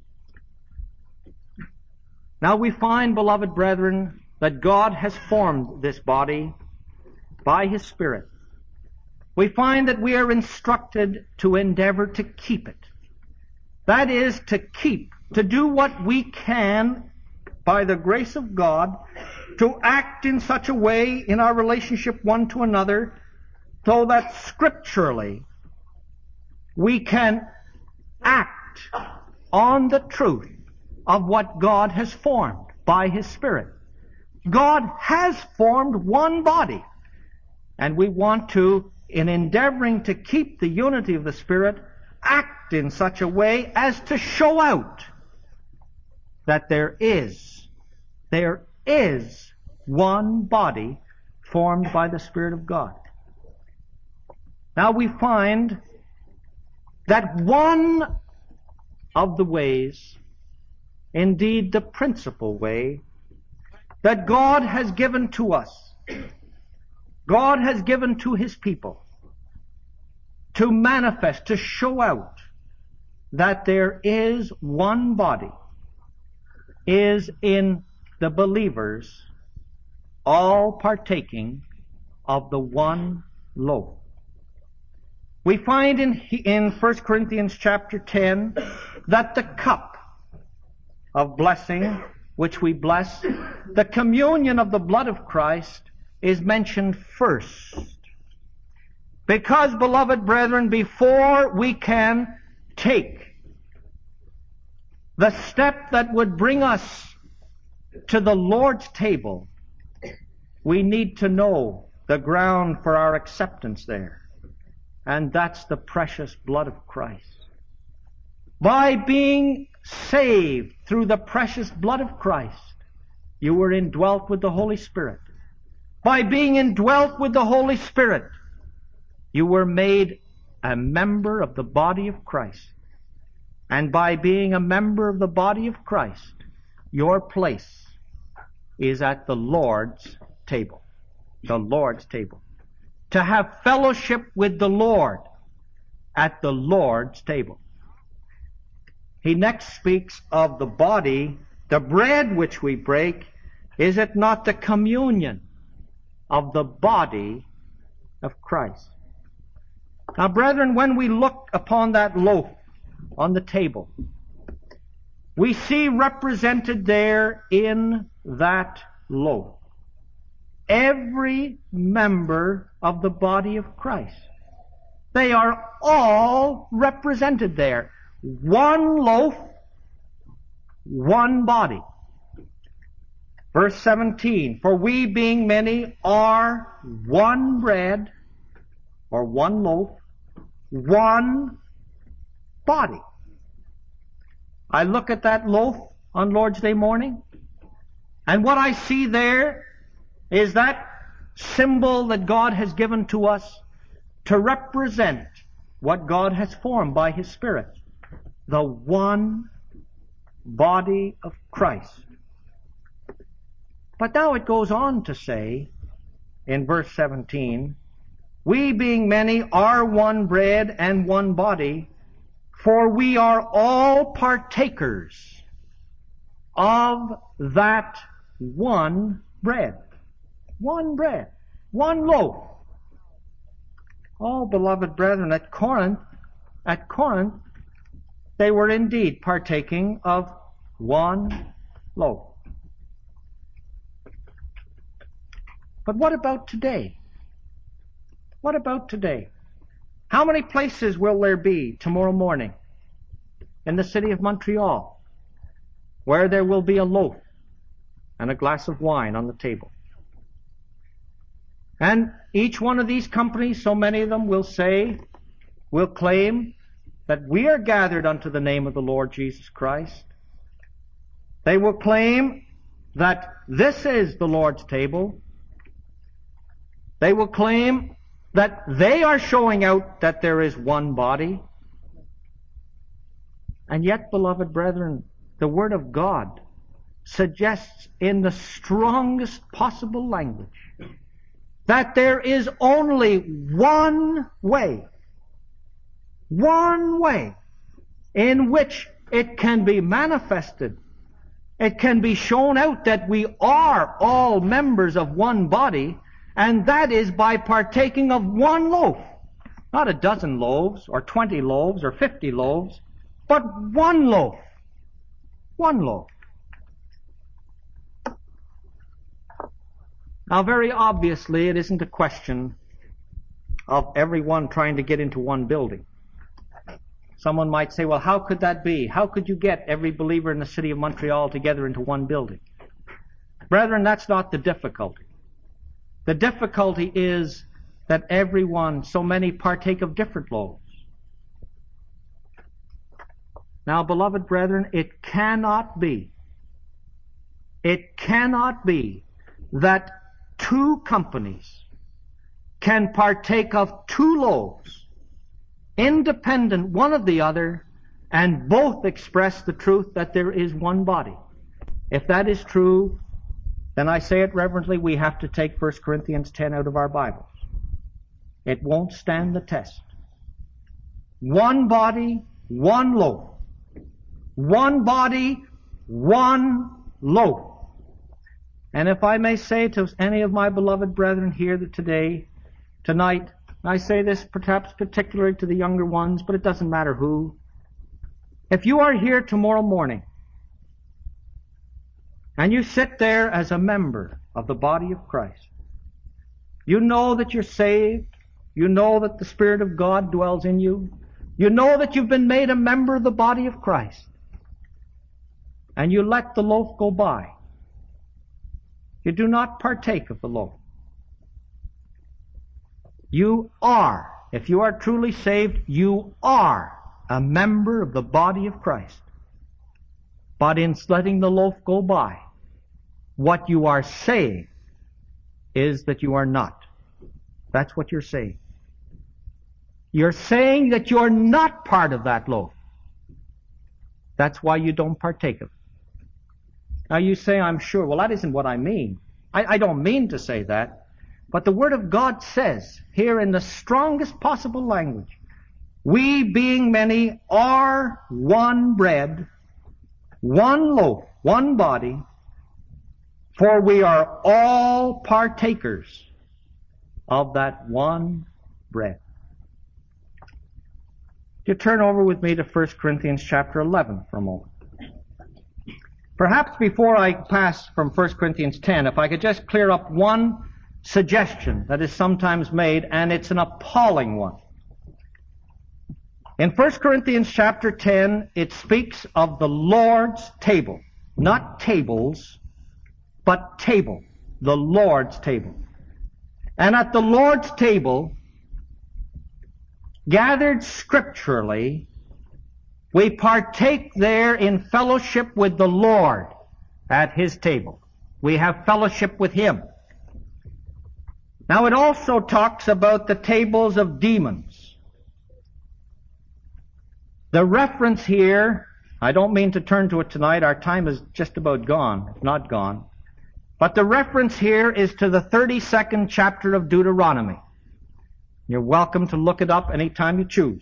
Now we find, beloved brethren, that God has formed this body by His Spirit. We find that we are instructed to endeavor to keep it. That is, to keep, to do what we can by the grace of God, to act in such a way in our relationship one to another, so that scripturally we can act on the truth of what God has formed by His Spirit. God has formed one body, and we want to, in endeavoring to keep the unity of the Spirit, act in such a way as to show out that there is, there is one body formed by the Spirit of God. Now we find that one of the ways, indeed the principal way, that God has given to us, God has given to His people, to manifest, to show out that there is one body, is in the believers all partaking of the one loaf. We find in, in First Corinthians chapter ten that the cup of blessing which we bless, the communion of the blood of Christ, is mentioned first. Because, beloved brethren, before we can take the step that would bring us to the Lord's table, we need to know the ground for our acceptance there. And that's the precious blood of Christ. By being saved through the precious blood of Christ, you were indwelt with the Holy Spirit. By being indwelt with the Holy Spirit, you were made a member of the body of Christ. And by being a member of the body of Christ, your place is at the Lord's table. The Lord's table. To have fellowship with the Lord at the Lord's table. He next speaks of the body, the bread which we break. Is it not the communion of the body of Christ? Now, brethren, when we look upon that loaf on the table, we see represented there in that loaf every member of the body of Christ. They are all represented there. One loaf, one body. Verse seventeen, for we being many are one bread, or one loaf, one body. I look at that loaf on Lord's Day morning, and what I see there is that symbol that God has given to us to represent what God has formed by His Spirit. The one body of Christ. But now it goes on to say, in verse seventeen, we being many are one bread and one body, for we are all partakers of that one bread. One bread. One loaf. Oh, beloved brethren, at Corinth, at Corinth, they were indeed partaking of one loaf. But what about today? What about today? How many places will there be tomorrow morning in the city of Montreal where there will be a loaf and a glass of wine on the table? And each one of these companies, so many of them, will say, will claim that we are gathered unto the name of the Lord Jesus Christ. They will claim that this is the Lord's table. They will claim that they are showing out that there is one body. And yet, beloved brethren, the Word of God suggests in the strongest possible language that there is only one way, one way in which it can be manifested, it can be shown out that we are all members of one body, and that is by partaking of one loaf. Not a dozen loaves, or twenty loaves, or fifty loaves, but one loaf. One loaf. Now, very obviously, it isn't a question of everyone trying to get into one building. Someone might say, well, how could that be? How could you get every believer in the city of Montreal together into one building? Brethren, that's not the difficulty. The difficulty is that everyone, so many partake of different loaves. Now, beloved brethren, it cannot be, it cannot be that two companies can partake of two loaves, independent one of the other, and both express the truth that there is one body. If that is true, then I say it reverently, we have to take First Corinthians ten out of our Bibles. It won't stand the test. One body, one loaf. One body, one loaf. And if I may say to any of my beloved brethren here today, tonight, I say this perhaps particularly to the younger ones, but it doesn't matter who. If you are here tomorrow morning, and you sit there as a member of the body of Christ, you know that you're saved, you know that the Spirit of God dwells in you, you know that you've been made a member of the body of Christ, and you let the loaf go by. You do not partake of the loaf. You are, if you are truly saved, you are a member of the body of Christ. But in letting the loaf go by, what you are saying is that you are not. That's what you're saying. You're saying that you're not part of that loaf. That's why you don't partake of it. Now you say, I'm sure. Well, that isn't what I mean. I, I don't mean to say that. But the Word of God says here in the strongest possible language, we being many are one bread, one loaf, one body, for we are all partakers of that one bread. You turn over with me to First Corinthians chapter eleven for a moment. Perhaps before I pass from First Corinthians ten, if I could just clear up one suggestion that is sometimes made, and it's an appalling one. In First Corinthians chapter ten, it speaks of the Lord's table. Not tables, but table. The Lord's table. And at the Lord's table, gathered scripturally, we partake there in fellowship with the Lord at His table. We have fellowship with Him. Now it also talks about the tables of demons. The reference here, I don't mean to turn to it tonight, our time is just about gone, if not gone. But the reference here is to the thirty-second chapter of Deuteronomy. You're welcome to look it up anytime you choose.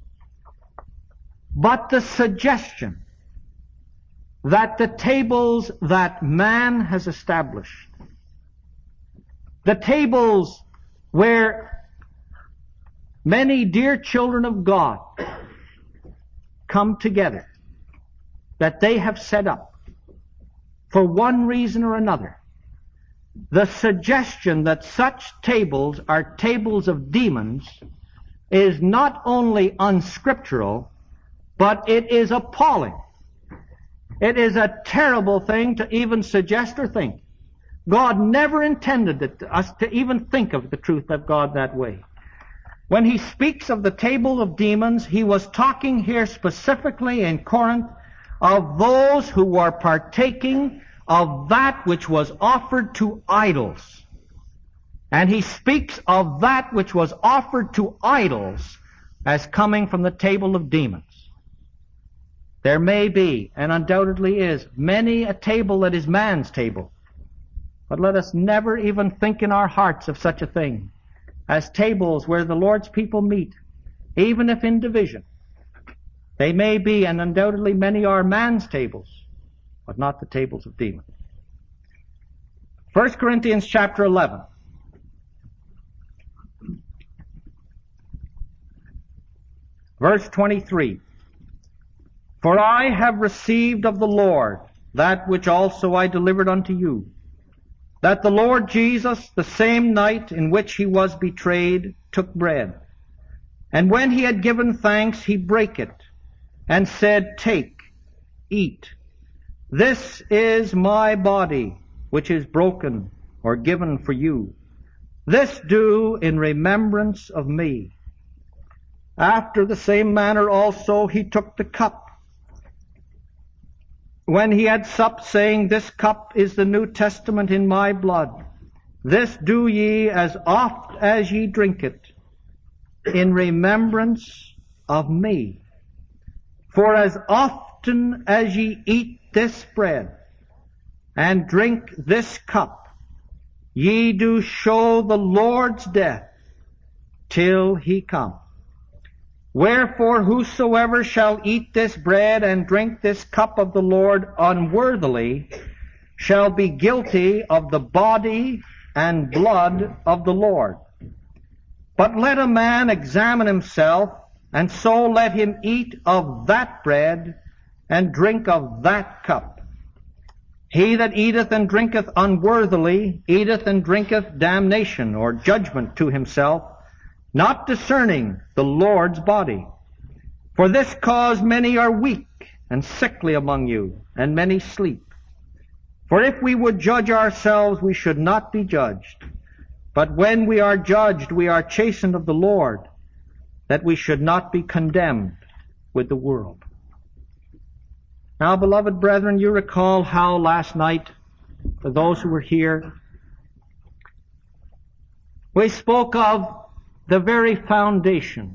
But the suggestion that the tables that man has established, the tables where many dear children of God come together, that they have set up for one reason or another, the suggestion that such tables are tables of demons is not only unscriptural, but it is appalling. It is a terrible thing to even suggest or think. God never intended it, us to even think of the truth of God that way. When he speaks of the table of demons, he was talking here specifically in Corinth of those who were partaking of that which was offered to idols. And he speaks of that which was offered to idols as coming from the table of demons. There may be, and undoubtedly is, many a table that is man's table. But let us never even think in our hearts of such a thing as tables where the Lord's people meet, even if in division. They may be, and undoubtedly many are, man's tables, but not the tables of demons. First Corinthians chapter eleven. Verse twenty-three. For I have received of the Lord that which also I delivered unto you, that the Lord Jesus, the same night in which he was betrayed, took bread. And when he had given thanks, he brake it, and said, Take, eat. This is my body, which is broken or given for you. This do in remembrance of me. After the same manner also he took the cup, when he had supped, saying, This cup is the New Testament in my blood. This do ye as oft as ye drink it, in remembrance of me. For as often as ye eat this bread, and drink this cup, ye do show the Lord's death till he come. Wherefore whosoever shall eat this bread and drink this cup of the Lord unworthily shall be guilty of the body and blood of the Lord. But let a man examine himself, and so let him eat of that bread and drink of that cup. He that eateth and drinketh unworthily eateth and drinketh damnation or judgment to himself, not discerning the Lord's body. For this cause many are weak and sickly among you, and many sleep. For if we would judge ourselves, we should not be judged. But when we are judged, we are chastened of the Lord, that we should not be condemned with the world. Now, beloved brethren, you recall how last night, for those who were here, we spoke of the very foundation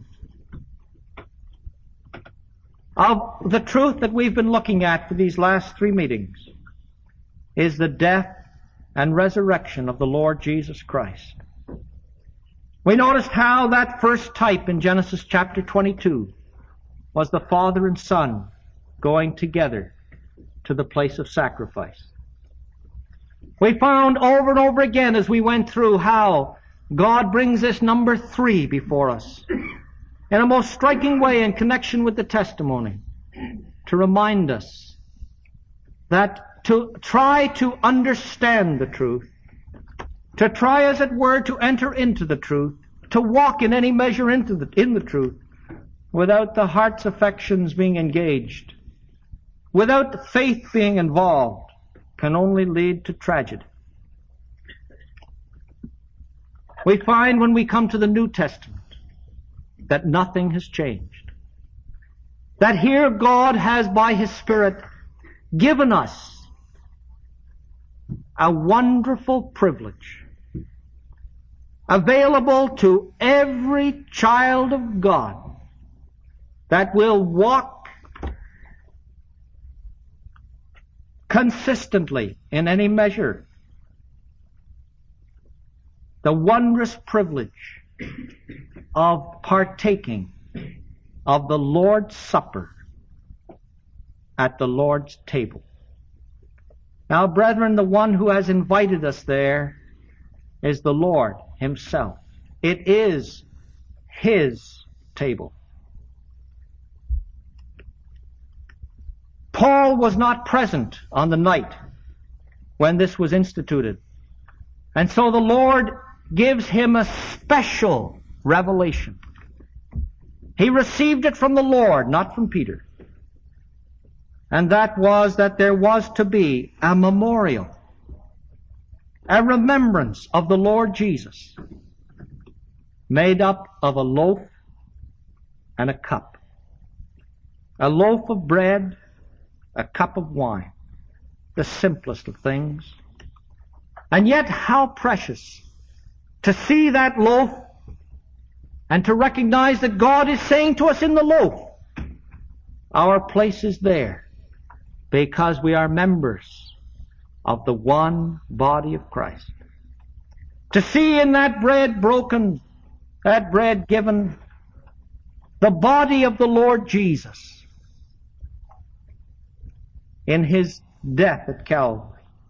of the truth that we've been looking at for these last three meetings is the death and resurrection of the Lord Jesus Christ. We noticed how that first type in Genesis chapter twenty-two was the Father and Son going together to the place of sacrifice. We found over and over again as we went through how God brings this number three before us in a most striking way in connection with the testimony to remind us that to try to understand the truth, to try as it were to enter into the truth, to walk in any measure into the, in the truth, without the heart's affections being engaged, without faith being involved, can only lead to tragedy. We find when we come to the New Testament that nothing has changed. That here God has by His Spirit given us a wonderful privilege available to every child of God that will walk consistently in any measure. The wondrous privilege of partaking of the Lord's Supper at the Lord's table. Now, brethren, the one who has invited us there is the Lord Himself. It is His table. Paul was not present on the night when this was instituted. And so the Lord gives him a special revelation. He received it from the Lord, not from Peter. And that was that there was to be a memorial, a remembrance of the Lord Jesus, made up of a loaf and a cup. A loaf of bread, a cup of wine. The simplest of things. And yet how precious to see that loaf and to recognize that God is saying to us in the loaf, our place is there because we are members of the one body of Christ. To see in that bread broken, that bread given, the body of the Lord Jesus in His death at Calvary.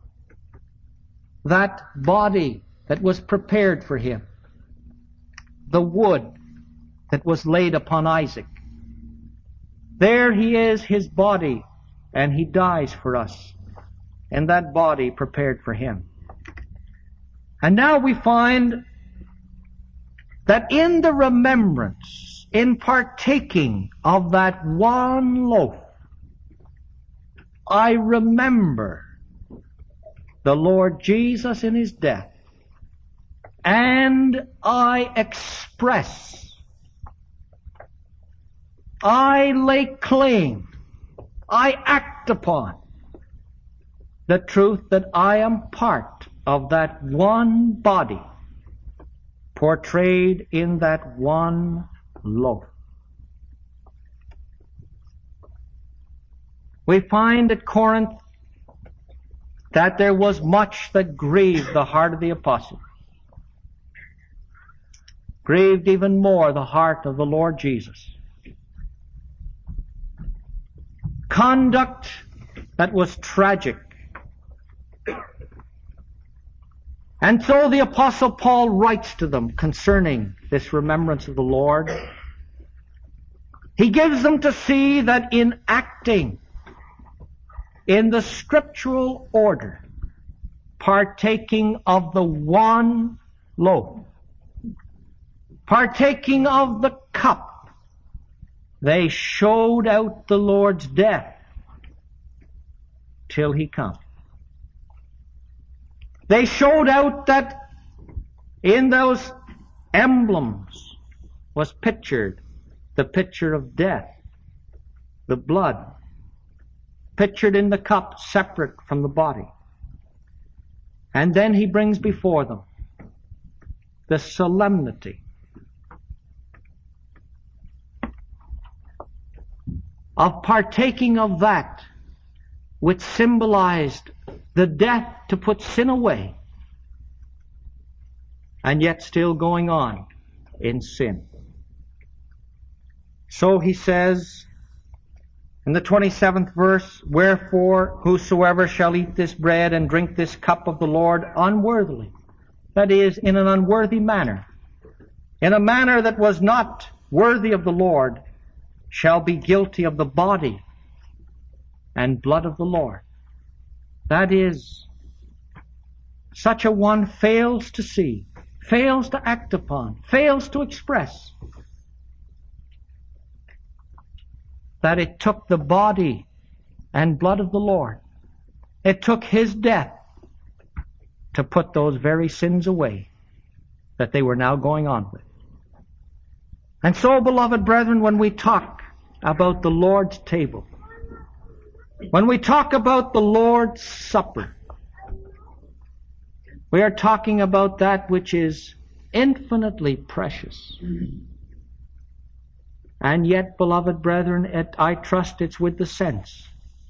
That body that was prepared for Him. The wood that was laid upon Isaac. There He is, His body, and He dies for us. And that body prepared for Him. And now we find that in the remembrance, in partaking of that one loaf, I remember the Lord Jesus in His death, and I express, I lay claim, I act upon the truth that I am part of that one body portrayed in that one loaf. We find at Corinth that there was much that grieved the heart of the apostle. Grieved even more the heart of the Lord Jesus. Conduct that was tragic. And so the Apostle Paul writes to them concerning this remembrance of the Lord. He gives them to see that in acting in the scriptural order, partaking of the one loaf, partaking of the cup, they showed out the Lord's death till He come. They showed out that in those emblems was pictured the picture of death, the blood, pictured in the cup separate from the body. And then he brings before them the solemnity of partaking of that which symbolized the death to put sin away, and yet still going on in sin. So he says in the twenty-seventh verse, "Wherefore whosoever shall eat this bread and drink this cup of the Lord unworthily," that is, in an unworthy manner, in a manner that was not worthy of the Lord, shall be guilty of the body and blood of the Lord. That is, such a one fails to see, fails to act upon, fails to express that it took the body and blood of the Lord, it took His death to put those very sins away that they were now going on with. And so, beloved brethren, when we talk about the Lord's table, when we talk about the Lord's Supper, we are talking about that which is infinitely precious. And yet, beloved brethren, it, I trust it's with the sense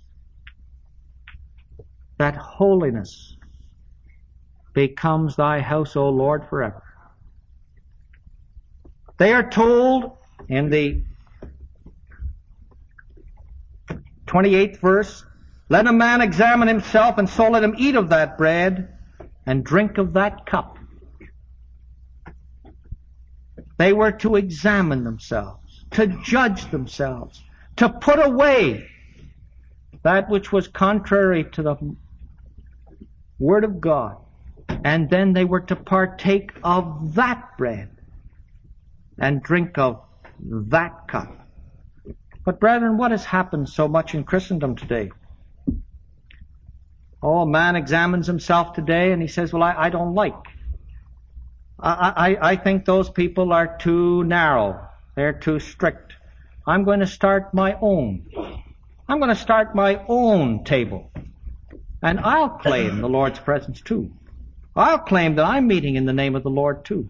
that holiness becomes thy house, O Lord, forever. They are told in the twenty-eighth verse, "Let a man examine himself, and so let him eat of that bread and drink of that cup." They were to examine themselves, to judge themselves, to put away that which was contrary to the Word of God. And then they were to partake of that bread and drink of that cup. But brethren, what has happened so much in Christendom today? Oh, man examines himself today and he says, well, I, I don't like. I, I, I think those people are too narrow. They're too strict. I'm going to start my own. I'm going to start my own table. And I'll claim the Lord's presence too. I'll claim that I'm meeting in the name of the Lord too.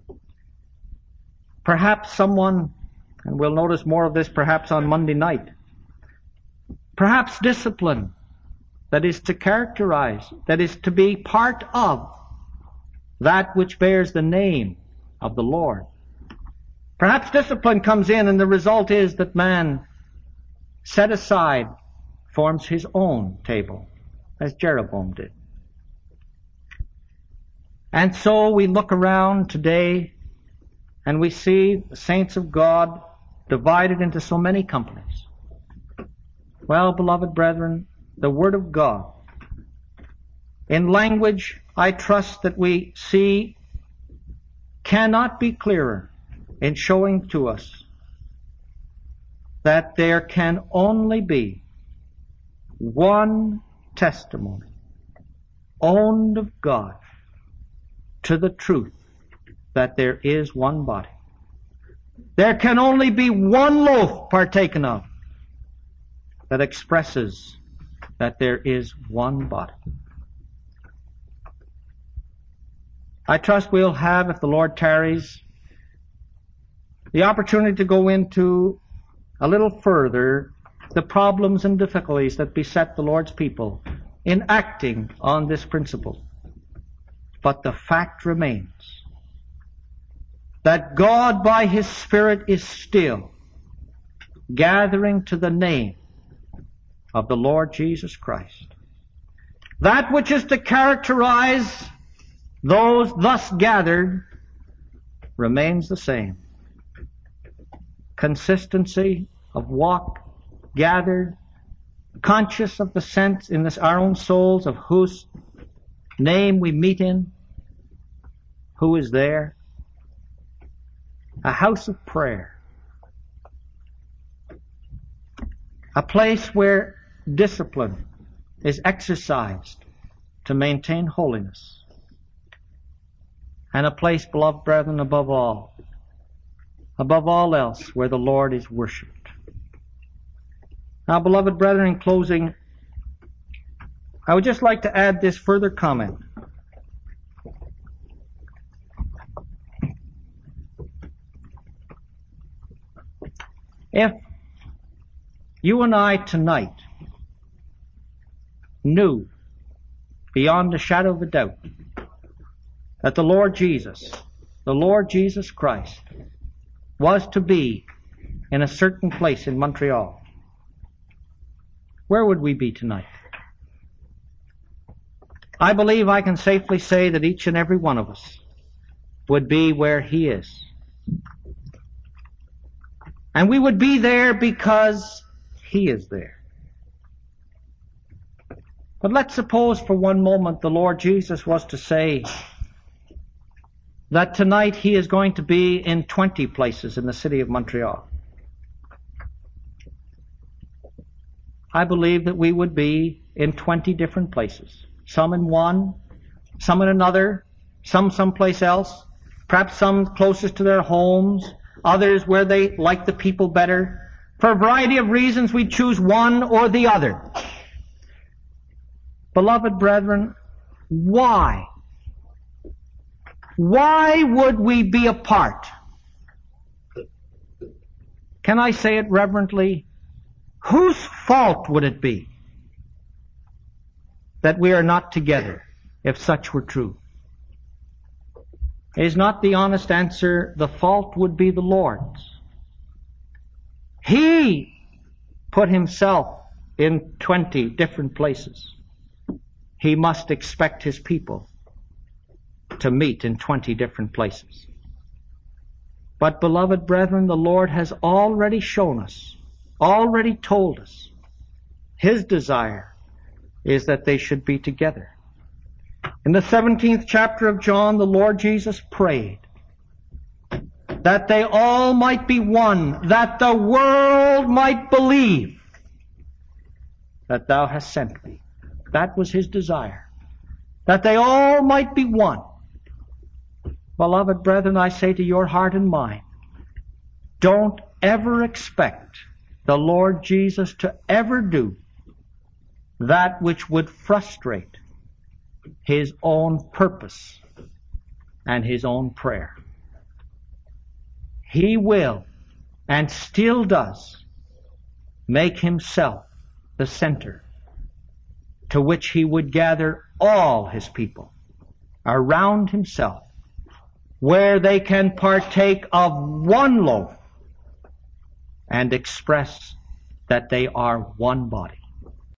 Perhaps someone, and we'll notice more of this perhaps on Monday night, perhaps discipline that is to characterize, that is to be part of that which bears the name of the Lord. Perhaps discipline comes in and the result is that man, set aside, forms his own table, as Jeroboam did. And so we look around today and we see the saints of God divided into so many companies. Well, beloved brethren, the Word of God, in language I trust that we see, cannot be clearer in showing to us that there can only be one testimony owned of God to the truth that there is one body. There can only be one loaf partaken of that expresses that there is one body. I trust we'll have, if the Lord tarries, the opportunity to go into a little further the problems and difficulties that beset the Lord's people in acting on this principle. But the fact remains that God by His Spirit is still gathering to the name of the Lord Jesus Christ. That which is to characterize those thus gathered remains the same. Consistency of walk, gathered, conscious of the sense in this, our own souls of whose name we meet in, who is there. A house of prayer. A place where discipline is exercised to maintain holiness. And a place, beloved brethren, above all, above all else, where the Lord is worshipped. Now, beloved brethren, in closing, I would just like to add this further comment. If you and I tonight knew beyond a shadow of a doubt that the Lord Jesus, the Lord Jesus Christ, was to be in a certain place in Montreal, where would we be tonight? I believe I can safely say that each and every one of us would be where He is. And we would be there because He is there. But let's suppose for one moment the Lord Jesus was to say that tonight He is going to be in twenty places in the city of Montreal. I believe that we would be in twenty different places. Some in one, some in another, some someplace else, perhaps some closest to their homes, others where they like the people better. For a variety of reasons, we choose one or the other. Beloved brethren, why? Why would we be apart? Can I say it reverently? Whose fault would it be that we are not together, if such were true? Is not the honest answer, the fault would be the Lord's? He put Himself in twenty different places. He must expect His people to meet in twenty different places. But, beloved brethren, the Lord has already shown us, already told us, His desire is that they should be together. In the seventeenth chapter of John, the Lord Jesus prayed that they all might be one, that the world might believe that Thou hast sent me. That was His desire, that they all might be one. Beloved brethren, I say to your heart and mind, don't ever expect the Lord Jesus to ever do that which would frustrate His own purpose and His own prayer. He will, and still does, make Himself the center to which He would gather all His people around Himself, where they can partake of one loaf and express that they are one body.